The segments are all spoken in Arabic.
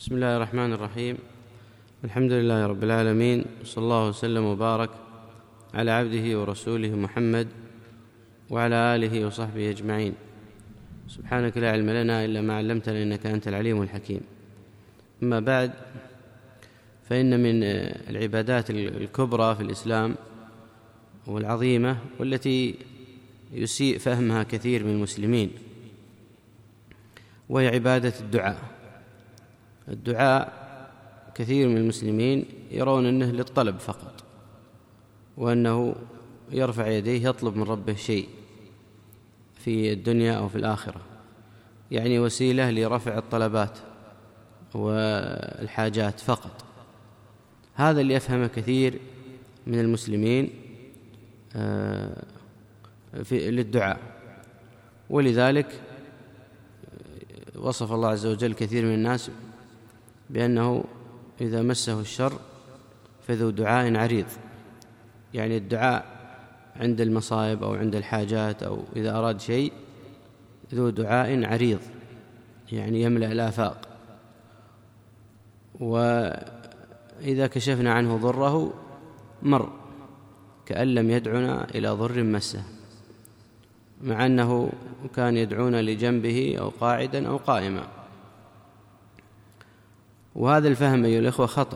بسم الله الرحمن الرحيم. الحمد لله رب العالمين، صلى الله وسلم وبارك على عبده ورسوله محمد وعلى آله وصحبه أجمعين. سبحانك لا علم لنا إلا ما علمتنا إنك أنت العليم الحكيم. أما بعد، فإن من العبادات الكبرى في الإسلام والعظيمة والتي يسيء فهمها كثير من المسلمين، وهي عبادة الدعاء. كثير من المسلمين يرون أنه للطلب فقط، وأنه يرفع يديه يطلب من ربه شيء في الدنيا أو في الآخرة، يعني وسيلة لرفع الطلبات والحاجات فقط. هذا اللي يفهمه كثير من المسلمين للدعاء، ولذلك وصف الله عز وجل كثير من الناس بأنه إذا مسه الشر فذو دعاء عريض، يعني الدعاء عند المصائب أو عند الحاجات أو إذا أراد شيء ذو دعاء عريض، يعني يملأ الآفاق. وإذا كشفنا عنه ضره مر كأن لم يدعنا إلى ضر مسه، مع أنه كان يدعونا لجنبه أو قاعدا أو قائما. وهذا الفهم أيها الإخوة خطأ،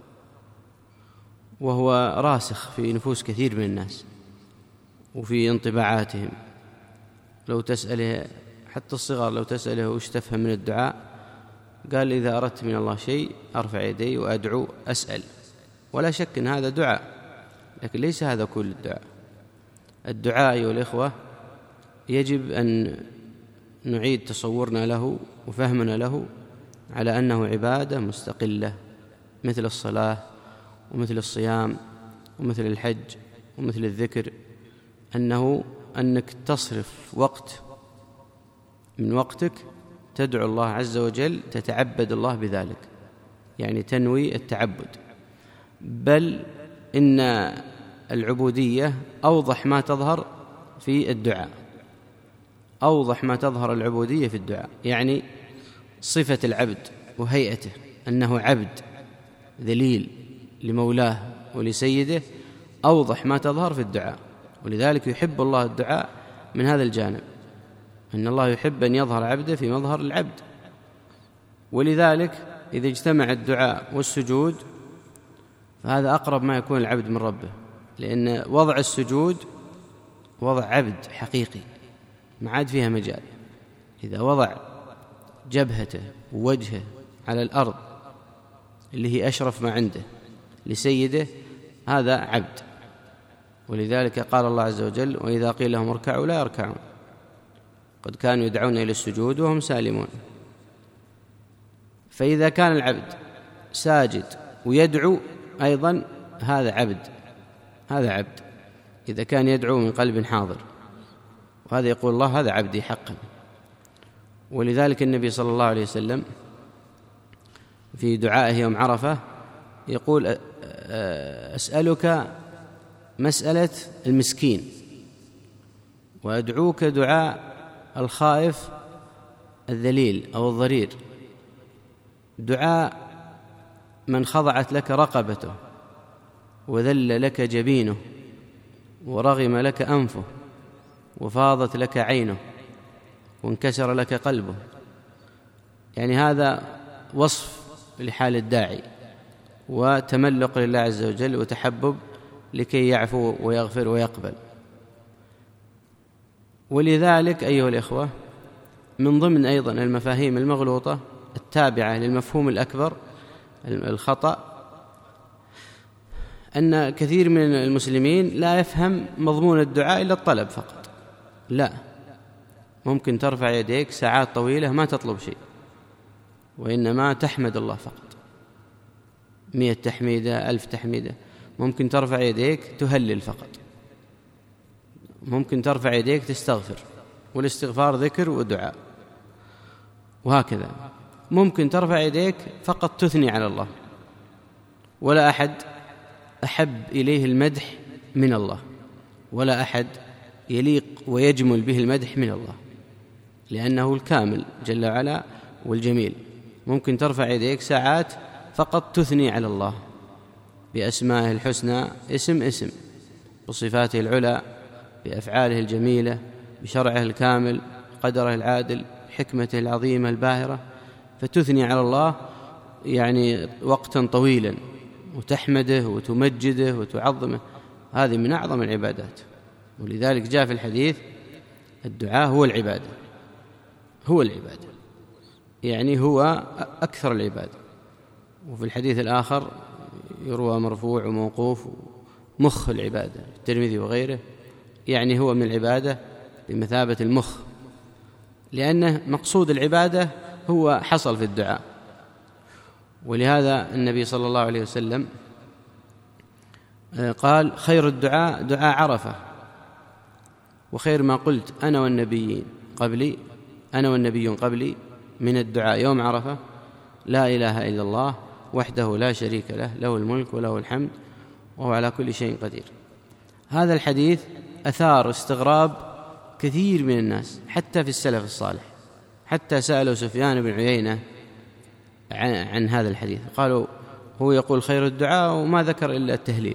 وهو راسخ في نفوس كثير من الناس وفي انطباعاتهم. لو تسأله حتى الصغار، لو تسأله وش تفهم من الدعاء، قال إذا أردت من الله شيء أرفع يدي وأدعو أسأل، ولا شك أن هذا دعاء، لكن ليس هذا كل الدعاء. الدعاء أيها الإخوة يجب أن نعيد تصورنا له وفهمنا له على أنه عبادة مستقلة، مثل الصلاة ومثل الصيام ومثل الحج ومثل الذكر، أنك تصرف وقت من وقتك تدعو الله عز وجل، تتعبد الله بذلك، يعني تنوي التعبد. بل إن العبودية أوضح ما تظهر في الدعاء، أوضح ما تظهر العبودية في الدعاء، يعني صفة العبد وهيئته أنه عبد ذليل لمولاه ولسيده، أوضح ما تظهر في الدعاء. ولذلك يحب الله الدعاء من هذا الجانب، أن الله يحب أن يظهر عبده في مظهر العبد. ولذلك إذا اجتمع الدعاء والسجود فهذا أقرب ما يكون العبد من ربه، لأن وضع السجود وضع عبد حقيقي ما عاد فيها مجال. إذا وضع جبهته ووجهه على الأرض اللي هي أشرف ما عنده لسيده، هذا عبد. ولذلك قال الله عز وجل: وإذا قيل لهم اركعوا لا يركعون، قد كانوا يدعون إلى السجود وهم سالمون. فإذا كان العبد ساجد ويدعو أيضا هذا عبد، إذا كان يدعو من قلب حاضر، وهذا يقول الله هذا عبدي حقا. ولذلك النبي صلى الله عليه وسلم في دعائه يوم عرفة يقول: أسألك مسألة المسكين، وأدعوك دعاء الخائف الذليل أو الضرير، دعاء من خضعت لك رقبته وذل لك جبينه ورغم لك أنفه وفاضت لك عينه وانكسر لك قلبه. يعني هذا وصف لحال الداعي، وتملق لله عز وجل وتحبب لكي يعفو ويغفر ويقبل. ولذلك أيها الإخوة، من ضمن أيضا المفاهيم المغلوطة التابعة للمفهوم الأكبر الخطأ، أن كثير من المسلمين لا يفهم مضمون الدعاء إلا الطلب فقط. لا، ممكن ترفع يديك ساعات طويلة ما تطلب شيء، وإنما تحمد الله فقط، 100 تحميدة 1000 تحميدة. ممكن ترفع يديك تهلل فقط، ممكن ترفع يديك تستغفر، والاستغفار ذكر ودعاء، وهكذا. ممكن ترفع يديك فقط تثني على الله، ولا أحد أحب إليه المدح من الله، ولا أحد يليق ويجمل به المدح من الله، لأنه الكامل جل وعلا والجميل. ممكن ترفع يديك ساعات فقط تثني على الله بأسمائه الحسنى اسم بصفاته العلى، بأفعاله الجميلة، بشرعه الكامل، قدره العادل، حكمته العظيمة الباهرة، فتثني على الله يعني وقتا طويلا وتحمده وتمجده وتعظمه. هذه من أعظم العبادات. ولذلك جاء في الحديث الدعاء هو العبادة، يعني هو أكثر العبادة. وفي الحديث الآخر يروى مرفوع وموقوف مخ العبادة، الترمذي وغيره، يعني هو من العبادة بمثابة المخ، لأنه مقصود العبادة هو حصل في الدعاء. ولهذا النبي صلى الله عليه وسلم قال: خير الدعاء دعاء عرفة، وخير ما قلت أنا والنبيون قبلي من الدعاء يوم عرفة لا إله إلا الله وحده لا شريك له، له الملك وله الحمد وهو على كل شيء قدير. هذا الحديث أثار استغراب كثير من الناس حتى في السلف الصالح، حتى سألوا سفيان بن عيينة عن هذا الحديث، قالوا هو يقول خير الدعاء وما ذكر إلا التهليل.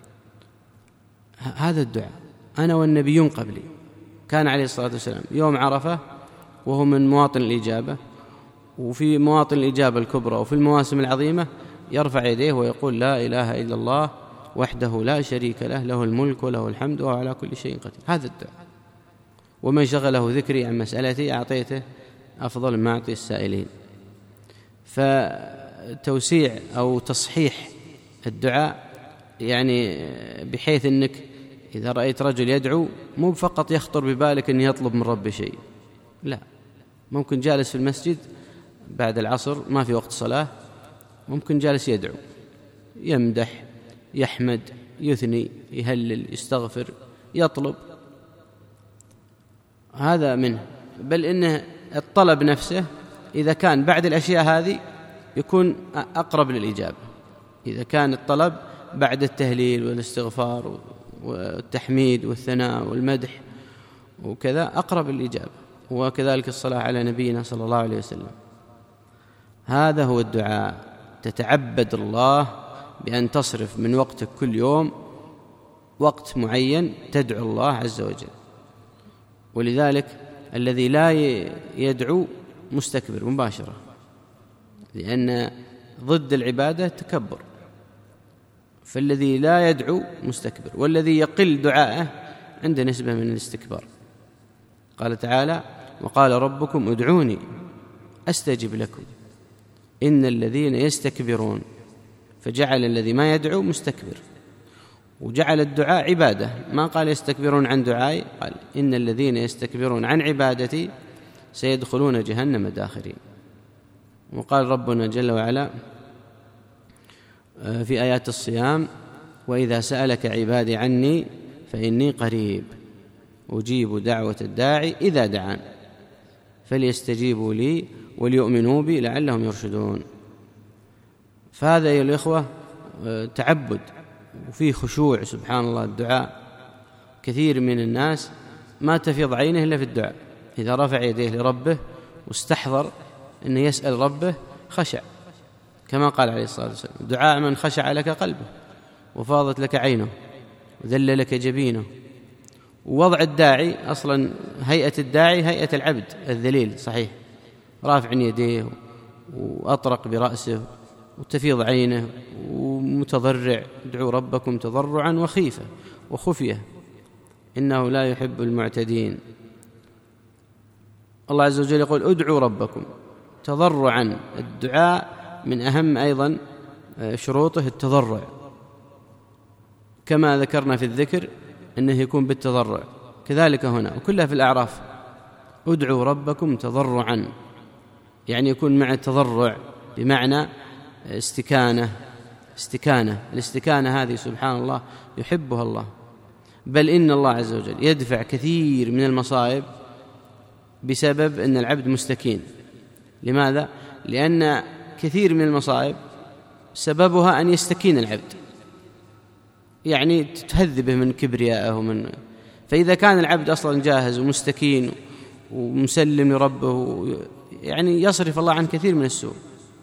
هذا الدعاء أنا والنبيون قبلي، كان عليه الصلاة والسلام يوم عرفة وهو من مواطن الإجابة، وفي مواطن الإجابة الكبرى وفي المواسم العظيمة يرفع يديه ويقول لا إله إلا الله وحده لا شريك له، له الملك وله الحمد وهو على كل شيء قدير. هذا الدعاء. ومن شغله ذكري عن مسألتي أعطيته أفضل ما أعطي السائلين. فتوسيع أو تصحيح الدعاء يعني بحيث أنك إذا رأيت رجل يدعو مو فقط يخطر ببالك أن يطلب من رب شيء، لا، ممكن جالس في المسجد بعد العصر ما في وقت صلاة، ممكن جالس يدعو، يمدح، يحمد، يثني، يهلل، يستغفر، يطلب. هذا منه. بل إنه الطلب نفسه إذا كان بعد الأشياء هذه يكون أقرب للإجابة. إذا كان الطلب بعد التهليل والاستغفار والتحميد والثناء والمدح وكذا أقرب للإجابة. وكذلك الصلاة على نبينا صلى الله عليه وسلم. هذا هو الدعاء. تتعبد الله بأن تصرف من وقتك كل يوم وقت معين تدعو الله عز وجل. ولذلك الذي لا يدعو مستكبر مباشرة، لأن ضد العبادة تكبر. فالذي لا يدعو مستكبر، والذي يقل دعاءه عنده نسبة من الاستكبار. قال تعالى: وقال ربكم ادعوني أستجب لكم إن الذين يستكبرون. فجعل الذي ما يدعو مستكبر، وجعل الدعاء عبادة. ما قال يستكبرون عن دعائي، قال إن الذين يستكبرون عن عبادتي سيدخلون جهنم داخرين. وقال ربنا جل وعلا في آيات الصيام: وإذا سألك عبادي عني فإني قريب أجيب دعوة الداعي إذا دعان فليستجيبوا لي وليؤمنوا بي لعلهم يرشدون. فهذا أيها الإخوة تعبد وفيه خشوع. سبحان الله، الدعاء كثير من الناس ما تفيض عينه إلا في الدعاء. إذا رفع يديه لربه واستحضر أن يسأل ربه خشع، كما قال عليه الصلاة والسلام: دعاء من خشع لك قلبه وفاضت لك عينه وذل لك جبينه. ووضع الداعي أصلا، هيئة الداعي هيئة العبد الذليل صحيح، رافع يديه وأطرق برأسه وتفيض عينه ومتضرع: ادعوا ربكم تضرعا وخيفة وخفية إنه لا يحب المعتدين. الله عز وجل يقول: ادعوا ربكم تضرعا. الدعاء من أهم أيضا شروطه التضرع، كما ذكرنا في الذكر أنه يكون بالتضرع، كذلك هنا وكلها في الأعراف: ادعوا ربكم تضرعا، يعني يكون مع التضرع بمعنى استكانة. الاستكانة هذه سبحان الله يحبها الله. بل إن الله عز وجل يدفع كثير من المصائب بسبب أن العبد مستكين. لماذا؟ لأن كثير من المصائب سببها أن يستكين العبد، يعني تهذبه من كبريائه فإذا كان العبد أصلا جاهز ومستكين ومسلم لربه، يعني يصرف الله عن كثير من السوء.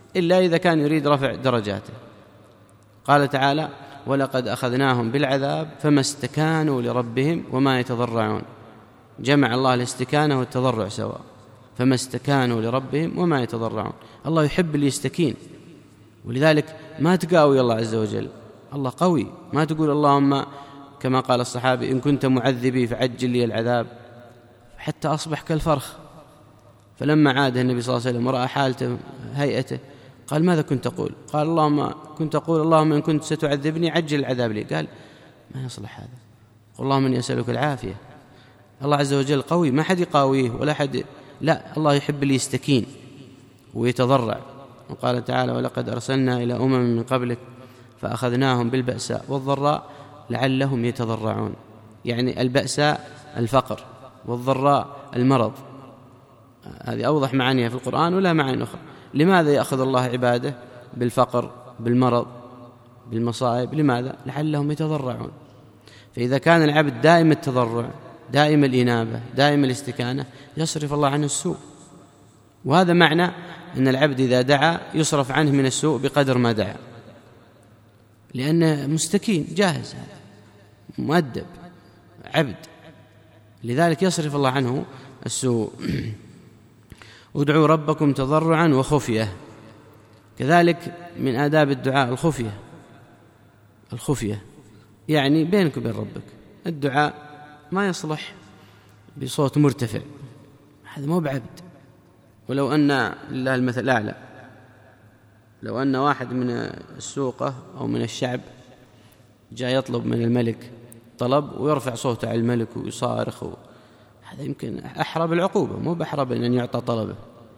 إلا إذا كان يريد رفع درجاته. قال تعالى: ولقد أخذناهم بالعذاب فما استكانوا لربهم وما يتضرعون. جمع الله الاستكانة والتضرع سواء، فما استكانوا لربهم وما يتضرعون. الله يحب اللي يستكين، ولذلك ما تقاوي الله عز وجل، الله قوي. ما تقول اللهم كما قال الصحابي: إن كنت معذبي فعجل لي العذاب، حتى أصبح كالفرخ. فلما عاد النبي صلى الله عليه وسلم ورأى حالته هيئته قال: ماذا كنت تقول؟ قال: كنت أقول اللهم إن كنت ستعذبني عجل العذاب لي. قال: ما يصلح هذا، قل اللهم إني أسألك العافية. الله عز وجل قوي، ما حد يقاويه ولا حد، لا، الله يحب اللي يستكين ويتضرع. وقال تعالى: ولقد أرسلنا إلى من قبلك فأخذناهم بالبأساء والضراء لعلهم يتضرعون. يعني البأساء الفقر، والضراء المرض. هذه أوضح معانيها في القرآن ولا معاني أخرى. لماذا يأخذ الله عباده بالفقر، بالمرض، بالمصائب؟ لماذا؟ لعلهم يتضرعون. فإذا كان العبد دائم التضرع، دائم الإنابة، دائم الاستكانة، يصرف الله عنه السوء. وهذا معنى أن العبد إذا دعا يصرف عنه من السوء بقدر ما دعا، لأنه مستكين جاهز، مؤدب، عبد، لذلك يصرف الله عنه السوء. ادعوا ربكم تضرعا وخفية. كذلك من آداب الدعاء الخفية، يعني بينك وبين ربك. الدعاء ما يصلح بصوت مرتفع، هذا مو بعبد. ولو أن لله المثل الأعلى، لو أن واحد من السوقة أو من الشعب جاء يطلب من الملك طلب ويرفع صوته على الملك ويصارخ، هذا يمكن أحرى بالعقوبة، مو بأحرى بأن يعطى طلبه.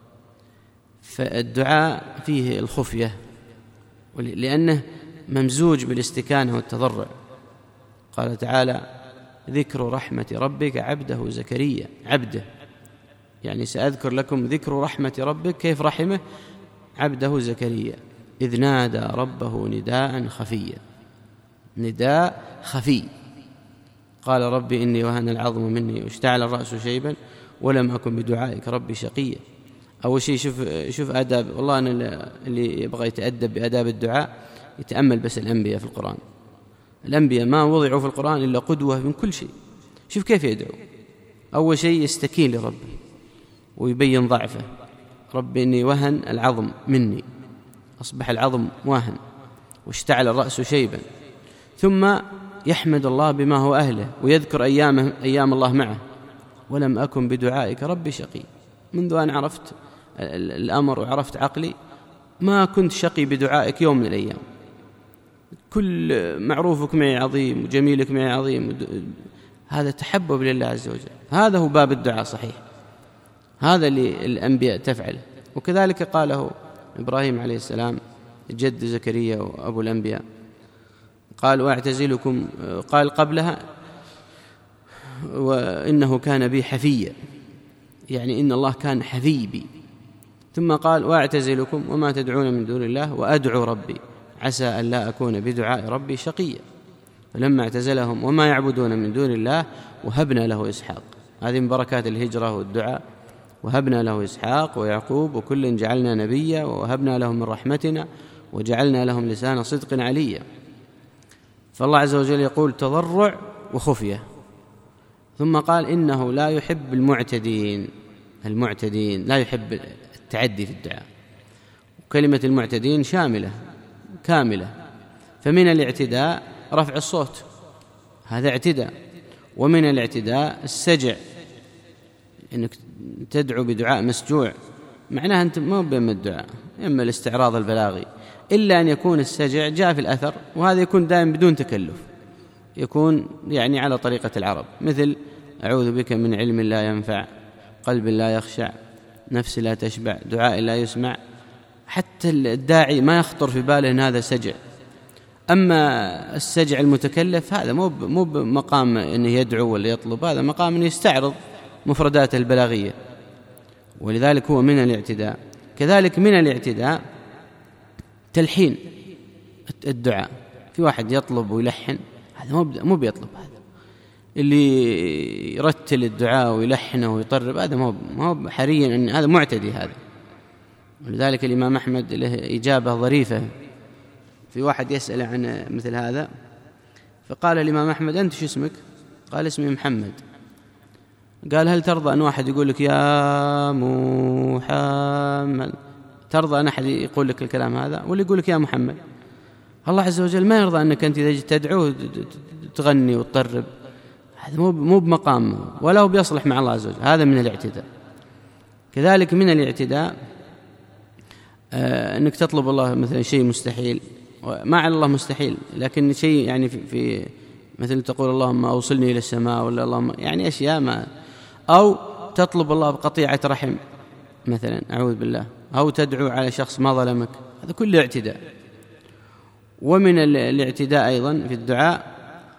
فالدعاء فيه الخفية لأنه ممزوج بالاستكانة والتضرع. قال تعالى: ذكر رحمة ربك عبده زكريا. عبده يعني سأذكر لكم ذكر رحمة ربك، كيف رحمه؟ عبده زكريا إذ نادى ربه نداء خفيا. نداء خفي. قال: ربي إني وهن العظم مني واشتعل الرأس شيبا ولم أكن بدعائك ربي شقيا. أول شيء شوف آداب. والله أنا اللي يبغى يتأدب بآداب الدعاء يتأمل بس الأنبياء في القرآن. الأنبياء ما وضعوا في القرآن إلا قدوة من كل شيء. شوف كيف يدعو. أول شيء يستكين لربه ويبين ضعفه: ربي إني وهن العظم مني، أصبح العظم واهن، واشتعل الرأس شيبا. ثم يحمد الله بما هو أهله ويذكر أيام الله معه: ولم أكن بدعائك ربي شقي. منذ أن عرفت الأمر وعرفت عقلي ما كنت شقي بدعائك يوم من الأيام. كل معروفك معي عظيم وجميلك معي عظيم. هذا تحبب لله عز وجل. هذا هو باب الدعاء صحيح، هذا اللي الأنبياء تفعل. وكذلك قاله إبراهيم عليه السلام جد زكريا وأبو الأنبياء، قال: وأعتزلكم، قال قبلها: وإنه كان بي حفيا، يعني إن الله كان حفي بي. ثم قال: وأعتزلكم وما تدعون من دون الله وأدعو ربي عسى أن لا أكون بدعاء ربي شقيا. فلما اعتزلهم وما يعبدون من دون الله وهبنا له إسحاق. هذه من بركات الهجرة والدعاء. وهبنا له إسحاق ويعقوب وكل جعلنا نبيا ووهبنا لهم من رحمتنا وجعلنا لهم لسان صدق عليا. فالله عز وجل يقول تضرع وخفية. ثم قال: إنه لا يحب المعتدين. لا يحب التعدي في الدعاء. وكلمة المعتدين شاملة كاملة. فمن الاعتداء رفع الصوت، هذا اعتداء. ومن الاعتداء السجع، إنك تدعو بدعاء مسجوع، معناها أنت ما بين الدعاء، إما الاستعراض البلاغي، إلا أن يكون السجع جاء في الأثر، وهذا يكون دائما بدون تكلف، يكون يعني على طريقة العرب، مثل: أعوذ بك من علم لا ينفع، قلب لا يخشع، نفس لا تشبع، دعاء لا يسمع. حتى الداعي ما يخطر في باله أن هذا سجع. أما السجع المتكلف هذا مو بمقام أنه يدعو ولا يطلب، هذا مقام أنه يستعرض مفرداته البلاغية، ولذلك هو من الاعتداء. كذلك من الاعتداء تلحين الدعاء. في واحد يطلب ويلحن، هذا مو بيطلب، هذا اللي يرتل الدعاء ويلحنه ويطرب، هذا مو حريا، أن هذا معتدي. هذا ولذلك الإمام أحمد له إجابة ظريفة في واحد يسأل عن مثل هذا، فقال الإمام أحمد: أنت شو اسمك؟ قال: اسمي محمد. قال: هل ترضى أن واحد يقول لك يا محمد؟ ترضى أن أحد يقول لك الكلام هذا ولا يقول لك يا محمد؟ الله عز وجل ما يرضى أنك أنت إذا تدعوه تغني وتطرب، هذا مو بمقام ولا هو بيصلح مع الله عز وجل، هذا من الاعتداء. كذلك من الاعتداء أنك تطلب الله مثلا شيء مستحيل، ما على الله مستحيل، لكن شيء يعني في مثل تقول اللهم أوصلني إلى السماء، ولا اللهم يعني أشياء ما، أو تطلب الله بقطيعة رحم مثلا، أعوذ بالله، أو تدعو على شخص ما ظلمك، هذا كله اعتداء. ومن الاعتداء أيضا في الدعاء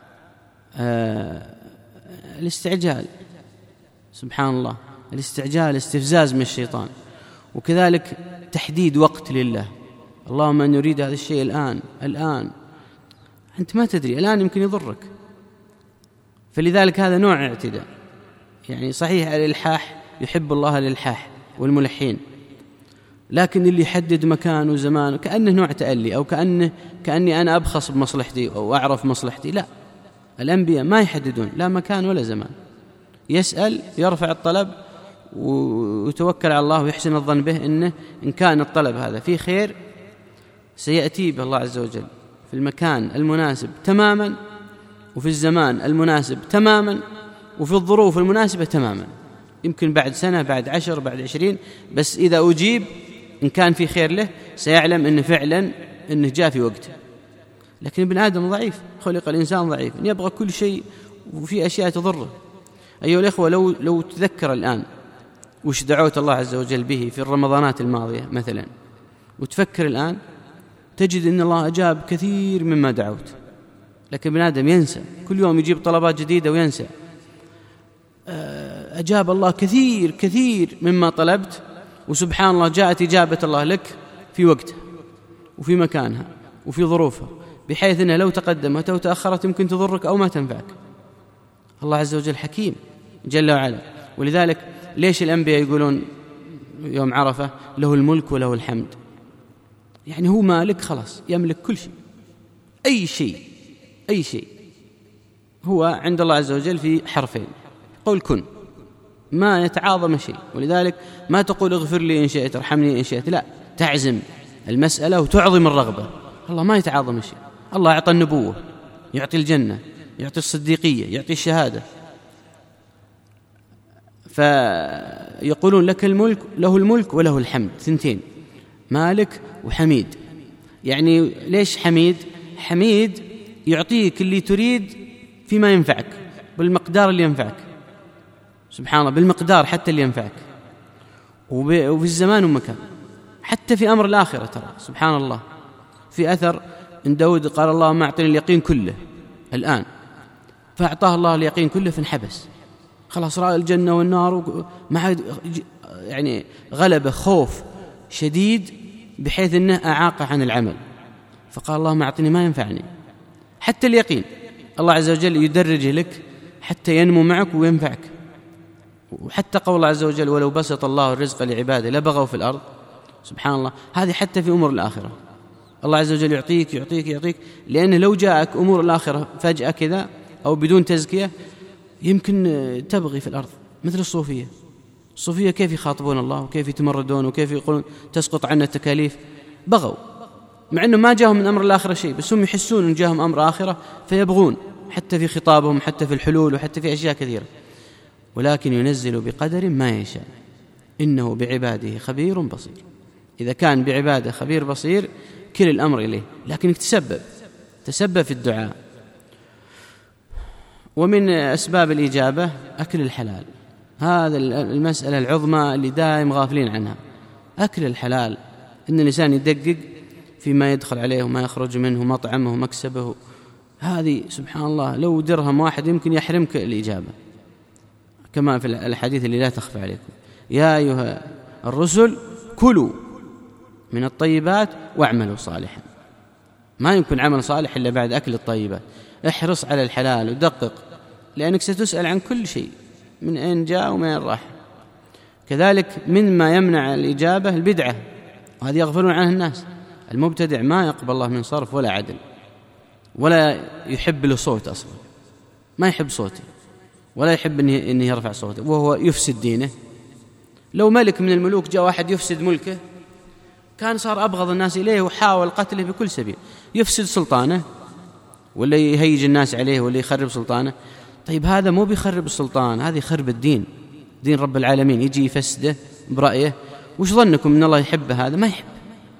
الاستعجال، سبحان الله، الاستعجال استفزاز من الشيطان. وكذلك تحديد وقت لله، اللهم أن يريد هذا الشيء الآن، أنت ما تدري، الآن يمكن يضرك. فلذلك هذا نوع اعتداء. يعني صحيح الإلحاح يحب الله الإلحاح والملحين، لكن اللي يحدد مكان وزمان كأنه نوع تألي، أو كأني أنا أبخص بمصلحتي أو أعرف مصلحتي. لا، الأنبياء ما يحددون لا مكان ولا زمان، يسأل، يرفع الطلب ويتوكل على الله ويحسن الظن به إن كان الطلب هذا فيه خير سيأتي به الله عز وجل في المكان المناسب تماما، وفي الزمان المناسب تماما، وفي الظروف المناسبة تماما. يمكن بعد سنة، بعد 10، بعد 20، بس إذا أجيب إن كان في خير له سيعلم إنه فعلا إنه جاء في وقته. لكن ابن آدم ضعيف، خلق الإنسان ضعيف، يبغى كل شيء، وفي أشياء تضره. أيها الإخوة، لو تذكر الآن وش دعوت الله عز وجل به في الرمضانات الماضية مثلا، وتفكر الآن، تجد أن الله أجاب كثير مما دعوت. لكن ابن آدم ينسى، كل يوم يجيب طلبات جديدة وينسى. أجاب الله كثير كثير مما طلبت، وسبحان الله جاءت إجابة الله لك في وقتها وفي مكانها وفي ظروفها، بحيث أنها لو تقدمت أو تأخرت يمكن تضرك أو ما تنفعك. الله عز وجل حكيم جل وعلا. ولذلك ليش الأنبياء يقولون يوم عرفة له الملك وله الحمد؟ يعني هو مالك، خلاص يملك كل شيء، أي شيء هو عند الله عز وجل في حرفين، قول كن، ما يتعاظم شيء. ولذلك ما تقول اغفر لي إن شئت، ارحمني إن شئت، لا، تعزم المسألة وتعظم الرغبة. الله ما يتعاظم شيء، الله أعطى النبوة، يعطي الجنة، يعطي الصديقية، يعطي الشهادة. فيقولون لك الملك، له الملك وله الحمد، ثنتين، مالك وحميد. يعني ليش حميد؟ حميد يعطيك اللي تريد فيما ينفعك، بالمقدار اللي ينفعك، سبحان الله، بالمقدار حتى اللي ينفعك، وفي الزمان والمكان، حتى في أمر الآخرة. ترى سبحان الله، في أثر إن داود قال اللهم أعطني اليقين كله الآن، فأعطاه الله اليقين كله فانحبس، خلاص رأى الجنة والنار، مع يعني غلبة خوف شديد بحيث أنه أعاق عن العمل، فقال اللهم أعطني ما ينفعني، حتى اليقين الله عز وجل يدرجه لك حتى ينمو معك وينفعك. وحتى قول الله عز وجل ولو بسط الله الرزق لعباده لبغوا في الأرض، سبحان الله، هذه حتى في أمور الآخرة الله عز وجل يعطيك يعطيك يعطيك، لأنه لو جاءك أمور الآخرة فجأة كذا أو بدون تزكية يمكن تبغي في الأرض. مثل الصوفية كيف يخاطبون الله وكيف يتمردون وكيف يقولون تسقط عنا التكاليف، بغوا، مع أنه ما جاءهم من أمر الآخرة شيء، بس هم يحسون أن جاءهم أمر آخرة فيبغون، حتى في خطابهم، حتى في الحلول، وحتى في أشياء كثيرة. ولكن ينزل بقدر ما يشاء، إنه بعباده خبير بصير. إذا كان بعباده خبير بصير كل الأمر إليه، لكنك تسبب في الدعاء. ومن أسباب الإجابة أكل الحلال، هذا المسألة العظمى اللي دائم غافلين عنها، أكل الحلال، إن الإنسان يدقق فيما يدخل عليه وما يخرج منه، مطعمه ومكسبه. هذه سبحان الله لو درهم واحد يمكن يحرمك الإجابة، كما في الحديث اللي لا تخفى عليكم: يا أيها الرسل كلوا من الطيبات واعملوا صالحا. ما يمكن عمل صالح إلا بعد أكل الطيبات. احرص على الحلال ودقق، لأنك ستسأل عن كل شيء، من أين جاء ومن أين راح. كذلك مما يمنع الإجابة البدعة، وهذه يغفلون عنه الناس. المبتدع ما يقبل الله من صرف ولا عدل، ولا يحب له صوت أصلا، ما يحب صوته ولا يحب أنه يرفع صوته، وهو يفسد دينه. لو ملك من الملوك جاء واحد يفسد ملكه كان صار أبغض الناس إليه وحاول قتله بكل سبيل. يفسد سلطانه ولا يهيج الناس عليه ولا يخرب سلطانه. طيب هذا مو بيخرب السلطان، هذا يخرب الدين، دين رب العالمين، يجي يفسده برأيه. وش ظنكم أن الله يحب هذا؟ ما يحب.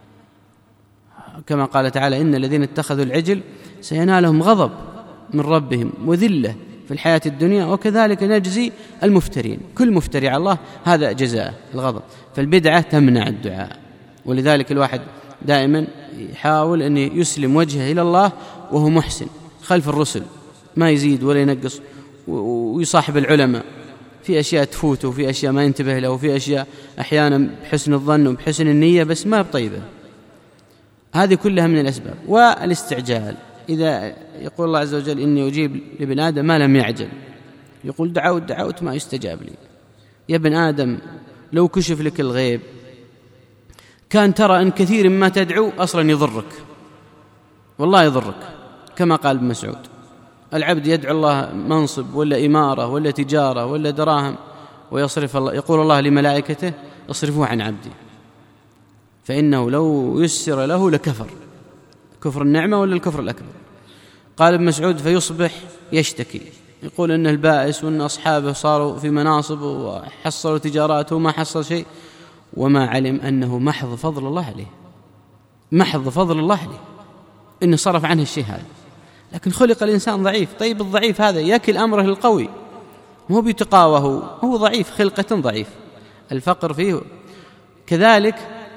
كما قال تعالى: إن الذين اتخذوا العجل سينالهم غضب من ربهم وذلة في الحياة الدنيا وكذلك نجزي المفترين. كل مفتري على الله هذا جزاء الغضب. فالبدعة تمنع الدعاء، ولذلك الواحد دائما يحاول أن يسلم وجهه إلى الله وهو محسن خلف الرسل، ما يزيد ولا ينقص، ويصاحب العلماء في أشياء تفوته وفي أشياء ما ينتبه له وفي أشياء أحيانا بحسن الظن وبحسن النية بس ما بطيبة. هذه كلها من الأسباب. والاستعجال، إذا يقول الله عز وجل: إني أجيب لابن آدم ما لم يعجل، يقول: دعوت ما يستجاب لي. يا ابن آدم لو كشف لك الغيب كان ترى أن كثير مما تدعو أصلا يضرك، والله يضرك، كما قال ابن مسعود: العبد يدعو الله منصب ولا إمارة ولا تجارة ولا دراهم ويصرف الله، يقول الله لملائكته: اصرفوه عن عبدي فإنه لو يسر له لكفر. كفر النعمة ولا الكفر الأكبر؟ قال ابن مسعود: فيصبح يشتكي، يقول إن البائس وإن أصحابه صاروا في مناصب وحصلوا تجاراته وما حصل شيء، وما علم أنه محض فضل الله عليه، محض فضل الله عليه إنه صرف عنه الشيء هذا. لكن خلق الإنسان ضعيف. طيب الضعيف هذا يكل أمره للقوي، مو بتقاوه، هو ضعيف، خلقة ضعيف، الفقر فيه. كذلك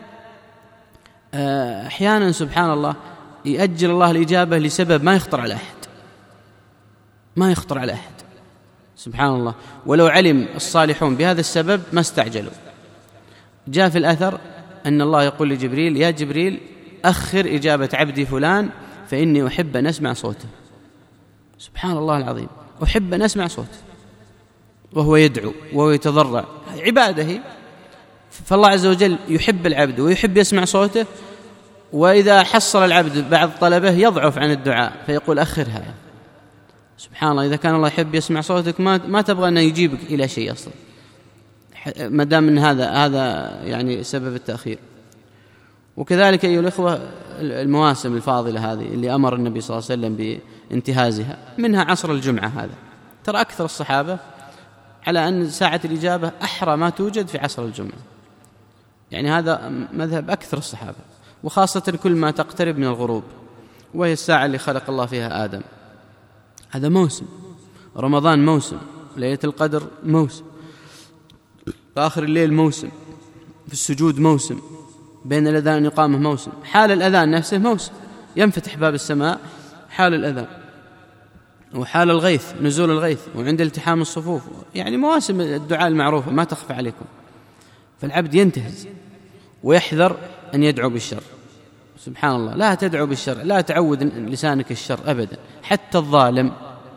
أحيانا سبحان الله يأجل الله الإجابة لسبب ما يخطر على أحد، ما يخطر على أحد سبحان الله. ولو علم الصالحون بهذا السبب ما استعجلوا. جاء في الأثر أن الله يقول لجبريل: يا جبريل أخر إجابة عبدي فلان فإني أحب أن أسمع صوته. سبحان الله العظيم، أحب أن أسمع صوته وهو يدعو وهو يتضرع، عباده. فالله عز وجل يحب العبد ويحب يسمع صوته، وإذا حصل العبد بعض طلبه يضعف عن الدعاء فيقول: أخرها. سبحان الله، إذا كان الله يحب يسمع صوتك ما تبغى أن يجيبك إلى شيء أصلا، ما دام من هذا يعني سبب التأخير. وكذلك أيها الإخوة المواسم الفاضلة هذه اللي أمر النبي صلى الله عليه وسلم بانتهازها، منها عصر الجمعة هذا. ترى أكثر الصحابة على أن ساعة الإجابة أحرى ما توجد في عصر الجمعة، يعني هذا مذهب أكثر الصحابة، وخاصة كل ما تقترب من الغروب، وهي الساعة اللي خلق الله فيها آدم. هذا موسم، رمضان موسم، ليلة القدر موسم، في آخر الليل موسم، في السجود موسم، بين الأذان والإقامة موسم، حال الأذان نفسه موسم، ينفتح باب السماء حال الأذان، وحال الغيث نزول الغيث، وعند التحام الصفوف، يعني مواسم الدعاء المعروفة ما تخفى عليكم. فالعبد ينتهز ويحذر أن يدعو بالشر. سبحان الله، لا تدعو بالشر، لا تعود لسانك الشر أبدا، حتى الظالم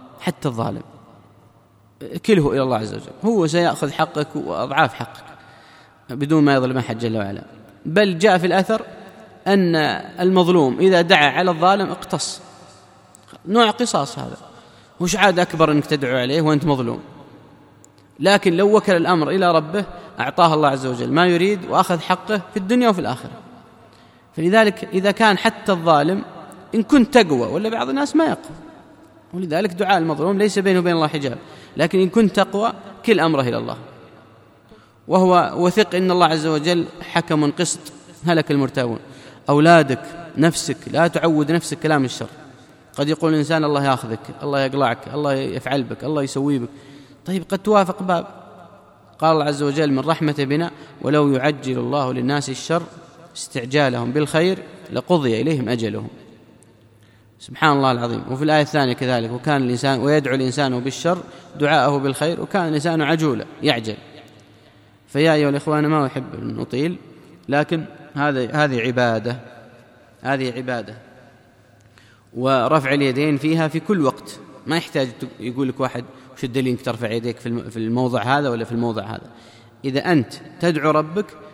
كله إلى الله عز وجل، هو سيأخذ حقك وأضعاف حقك بدون ما يظلم أحد جل وعلا. بل جاء في الأثر أن المظلوم إذا دعا على الظالم اقتص، نوع قصاص هذا، وش عاد أكبر أنك تدعو عليه وأنت مظلوم. لكن لو وكل الأمر إلى ربه أعطاه الله عز وجل ما يريد وأخذ حقه في الدنيا وفي الآخرة. فلذلك إذا كان حتى الظالم إن كنت تقوى، ولا بعض الناس ما يقوى، ولذلك دعاء المظلوم ليس بينه وبين الله حجاب، لكن إن كنت تقوى كل أمره إلى الله، وهو وثق إن الله عز وجل حكم قسط. هلك المرتابون. أولادك، نفسك، لا تعود نفسك كلام الشر. قد يقول الإنسان: الله يأخذك، الله يقلعك، الله يفعل بك، الله يسوي بك. طيب قد توافق باب. قال الله عز وجل من رحمته بنا: ولو يعجل الله للناس الشر استعجالهم بالخير لقضي إليهم أجلهم. سبحان الله العظيم. وفي الآية الثانية كذلك: وكان الإنسان ويدعو الإنسان بالشر دعاءه بالخير وكان الإنسان عجولا يعجل. فيا أيها الإخوان، ما أحب أن نطيل، لكن هذه عبادة، ورفع اليدين فيها في كل وقت، ما يحتاج يقول لك واحد وش الدليل انك ترفع يديك في الموضع هذا ولا في الموضع هذا. إذا أنت تدعو ربك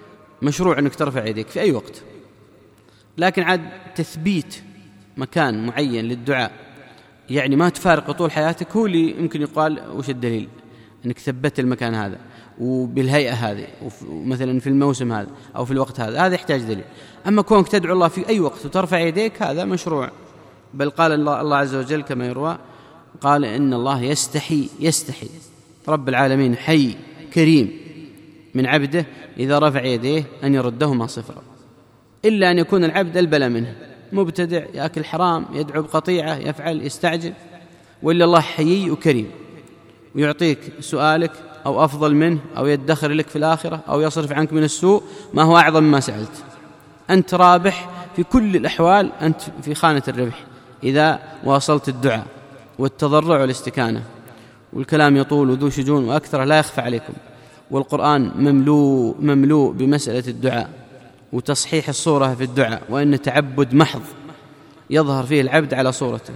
مشروع أنك ترفع يديك في أي وقت، لكن عاد تثبيت مكان معين للدعاء يعني ما تفارق طول حياتك هو اللي يمكن يقال وش الدليل أنك ثبت المكان هذا وبالهيئة هذه ومثلا في الموسم هذا أو في الوقت هذا يحتاج دليل. أما كونك تدعو الله في أي وقت وترفع يديك هذا مشروع، بل قال الله عز وجل كما يروى قال إن الله يستحي رب العالمين حي كريم من عبده إذا رفع يديه أن يردهما صفرا، إلا أن يكون العبد البلى منه، مبتدع يأكل حرام يدعو بقطيعة يفعل يستعجل، وإلا الله حيي وكريم ويعطيك سؤالك أو أفضل منه أو يدخر لك في الآخرة أو يصرف عنك من السوء ما هو أعظم ما سألت. أنت رابح في كل الأحوال، أنت في خانة الربح إذا واصلت الدعاء والتضرع والاستكانة. والكلام يطول وذو شجون وأكثر لا يخفى عليكم، والقرآن مملوء بمسألة الدعاء وتصحيح الصورة في الدعاء، وأن تعبد محض يظهر فيه العبد على صورته.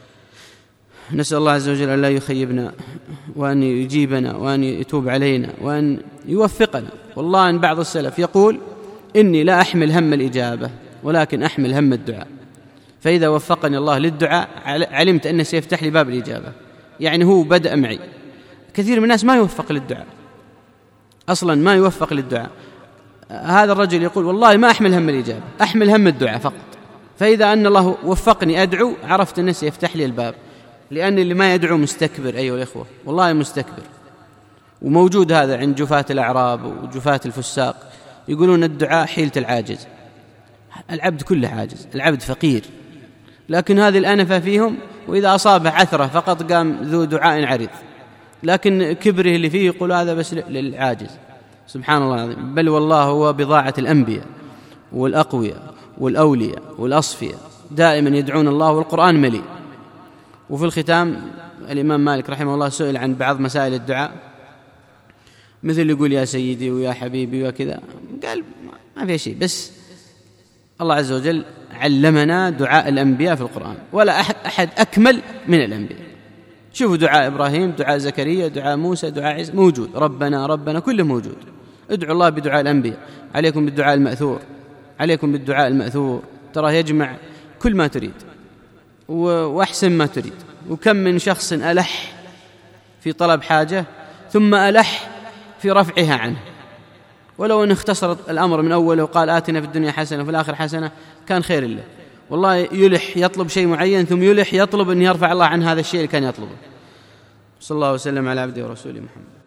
نسأل الله عز وجل أن لا يخيبنا وأن يجيبنا وأن يتوب علينا وأن يوفقنا. والله أن بعض السلف يقول إني لا أحمل هم الإجابة ولكن أحمل هم الدعاء، فإذا وفقني الله للدعاء علمت أنه سيفتح لي باب الإجابة. يعني هو بدأ معي. كثير من الناس ما يوفق للدعاء أصلا، ما يوفق للدعاء. هذا الرجل يقول والله ما أحمل هم الإجابة، أحمل هم الدعاء فقط، فإذا أن الله وفقني أدعو عرفت أنه سيفتح لي الباب. لأن اللي ما يدعو مستكبر أيها الإخوة، والله مستكبر. وموجود هذا عند جفاة الأعراب وجفاة الفساق، يقولون الدعاء حيلة العاجز. العبد كله عاجز، العبد فقير، لكن هذه الأنفة فيهم، وإذا أصابه عثرة فقط قام ذو دعاء عريض، لكن كبره اللي فيه يقول هذا بس للعاجز. سبحان الله العظيم. بل والله هو بضاعة الأنبياء والأقوياء والأولياء والأصفياء دائما يدعون الله والقرآن مليء. وفي الختام الإمام مالك رحمه الله سئل عن بعض مسائل الدعاء، مثل يقول يا سيدي ويا حبيبي وكذا، قال ما في شيء، بس الله عز وجل علمنا دعاء الأنبياء في القرآن، ولا أحد أكمل من الأنبياء. شوفوا دعاء إبراهيم، دعاء زكريا، دعاء موسى، دعاء عيسى، موجود. ربنا كله موجود. ادعوا الله بدعاء الأنبياء. عليكم بالدعاء المأثور، عليكم بالدعاء المأثور، ترى يجمع كل ما تريد وأحسن ما تريد. وكم من شخص ألح في طلب حاجة ثم ألح في رفعها عنه، ولو أن اختصر الأمر من أوله وقال آتنا في الدنيا حسنة وفي الآخرة حسنة كان خير له. والله يلح يطلب شيء معين ثم يلح يطلب أن يرفع الله عن هذا الشيء اللي كان يطلبه. صلى الله وسلم على عبده ورسوله محمد.